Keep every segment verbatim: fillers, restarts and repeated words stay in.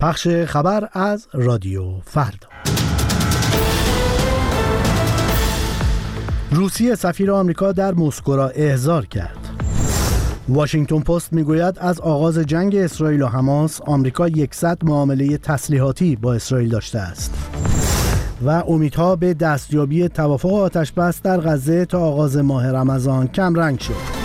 پخش خبر از رادیو فردا. روسیه سفیر آمریکا در مسکو را احضار کرد. واشنگتن پست میگوید از آغاز جنگ اسرائیل و حماس آمریکا صد معامله تسلیحاتی با اسرائیل داشته است و امیدها به دستیابی توافق آتش‌بس در غزه تا آغاز ماه رمضان کم رنگ شد.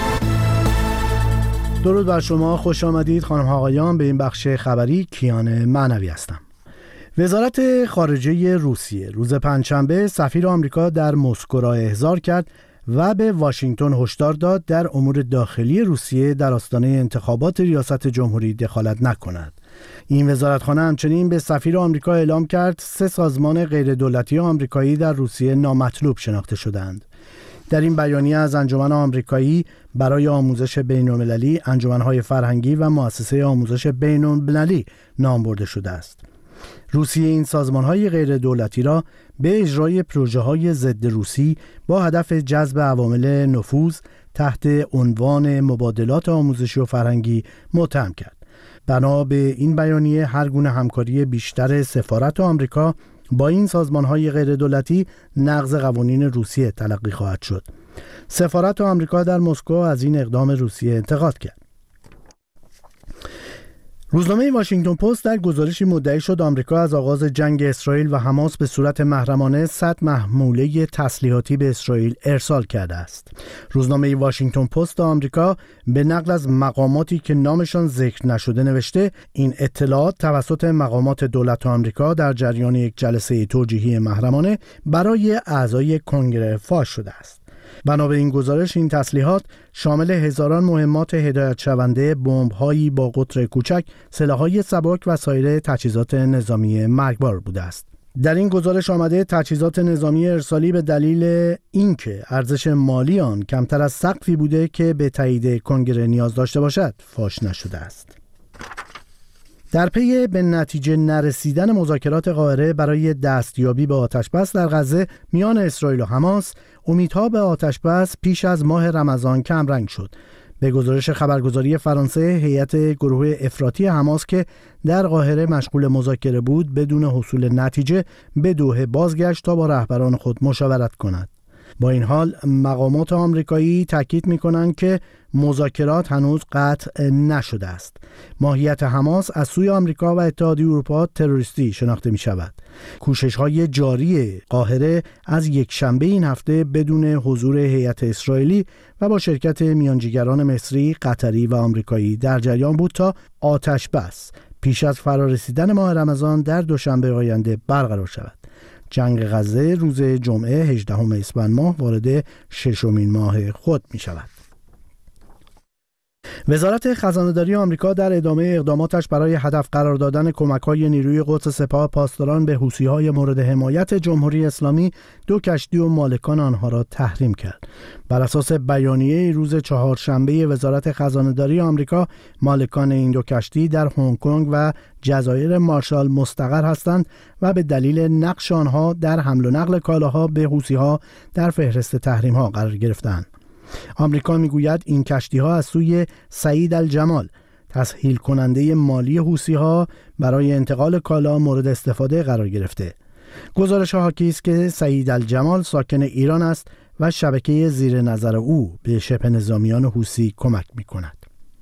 درود بر شما، خوش آمدید خانم ها آقایان به این بخش خبری. کیان معنوی هستم. وزارت خارجه روسیه روز پنجشنبه سفیر آمریکا در مسکو را احضار کرد و به واشنگتن هشدار داد در امور داخلی روسیه در آستانه انتخابات ریاست جمهوری دخالت نکند. این وزارتخانه همچنین به سفیر آمریکا اعلام کرد سه سازمان غیردولتی آمریکایی در روسیه نامطلوب شناخته شدند. در این بیانیه از انجمن آمریکایی برای آموزش بین‌المللی، انجمن‌های فرهنگی و مؤسسه آموزش بین‌المللی نام برده شده است. روسیه این سازمان‌های غیردولتی را به اجرای پروژه‌های ضد روسی با هدف جذب عوامل نفوذ تحت عنوان مبادلات آموزشی و فرهنگی متهم کرد. بنا به این بیانیه هر گونه همکاری بیشتر سفارت آمریکا با این سازمان‌های غیردولتی نقض قوانین روسیه تلقی خواهد شد. سفارت آمریکا در مسکو از این اقدام روسیه انتقاد کرد. روزنامه واشنگتن پست در گزارشی مدعی شد آمریکا از آغاز جنگ اسرائیل و حماس به صورت محرمانه صد محموله تسلیحاتی به اسرائیل ارسال کرده است. روزنامه واشنگتن پست آمریکا به نقل از مقاماتی که نامشان ذکر نشده نوشته این اطلاعات توسط مقامات دولت آمریکا در جریان یک جلسه توجیهی محرمانه برای اعضای کنگره فاش شده است. بنا به این گزارش این تسلیحات شامل هزاران مهمات هدایت شونده، بمب‌هایی با قطر کوچک، سلاح‌های سبک و سایر تجهیزات نظامی مرگبار بوده است. در این گزارش آمده تجهیزات نظامی ارسالی به دلیل اینکه ارزش مالی آن کمتر از سقفی بوده که به تایید کنگره نیاز داشته باشد فاش نشده است. در پی به نتیجه نرسیدن مذاکرات قاهره برای دستیابی به آتش‌بس در غزه میان اسرائیل و حماس، امیدها به آتش‌بس پیش از ماه رمضان کم رنگ شد. به گزارش خبرگزاری فرانسه، هیئت گروه افراطی حماس که در قاهره مشغول مذاکره بود بدون حصول نتیجه به دوحه بازگشت تا با رهبران خود مشاورت کند. با این حال مقامات آمریکایی تاکید می‌کنند که مذاکرات هنوز قطع نشده است. ماهیت حماس از سوی آمریکا و اتحادیه اروپا تروریستی شناخته می‌شود. کوشش‌های جاری قاهره از یک شنبه این هفته بدون حضور هیئت اسرائیلی و با شرکت میانجیگران مصری، قطری و آمریکایی در جریان بود تا آتش بس پیش از فرارسیدن ماه رمضان در دوشنبه آینده برقرار شود. جنگ غزه روز جمعه هجدهم اسفند ماه وارد ششمین ماه خود می شود. وزارت خزانه‌داری آمریکا در ادامه اقداماتش برای هدف قرار دادن کمک‌های نیروی قدس سپاه پاسداران به حوثی‌های مورد حمایت جمهوری اسلامی دو کشتی و مالکان آنها را تحریم کرد. بر اساس بیانیه روز چهارشنبه وزارت خزانه‌داری آمریکا، مالکان این دو کشتی در هنگ کنگ و جزایر مارشال مستقر هستند و به دلیل نقش آنها در حمل و نقل کالاها به حوثی‌ها در فهرست تحریم‌ها قرار گرفتند. آمریکا میگوید این کشتی‌ها از سوی سعید الجمال، تسهیل کننده مالی حوثی‌ها برای انتقال کالا مورد استفاده قرار گرفته. گزارش حاکی است که سعید الجمال ساکن ایران است و شبکه زیر نظر او به شبه نظامیان حوثی کمک می‌کند.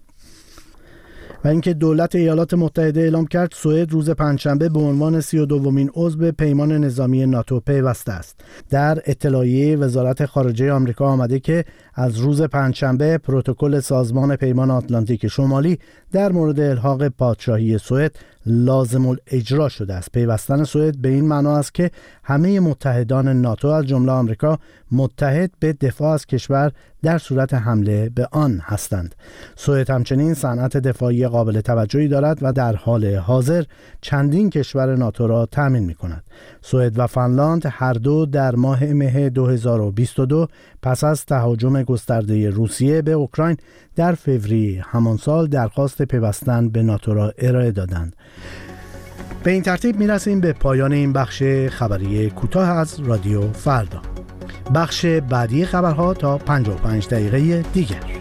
و اینکه دولت ایالات متحده اعلام کرد سوئد روز پنجشنبه به عنوان سی و دومین عضو پیمان نظامی ناتو پیوسته است. در اطلاعیه وزارت خارجه آمریکا آمده که از روز پنجشنبه پروتکل سازمان پیمان آتلانتیک شمالی در مورد الحاق پادشاهی سوئد لازم الاجرا شده است. پیوستن سوئد به این معنا است که همه متحدان ناتو از جمله آمریکا متحد به دفاع از کشور در صورت حمله به آن هستند. سوئد همچنین صنعت دفاعی قابل توجهی دارد و در حال حاضر چندین کشور ناتو را تامین می‌کند. سوئد و فنلاند هر دو در ماه مه دو هزار و بیست و دو پس از تهاجم گسترده روسیه به اوکراین در فوریه همان سال درخواست پیوستن به ناتو را ارائه دادند. به این ترتیب می‌رسیم به پایان این بخش خبری کوتاه از رادیو فردا. بخش بعدی خبرها تا پنجاه و پنج دقیقه دیگر.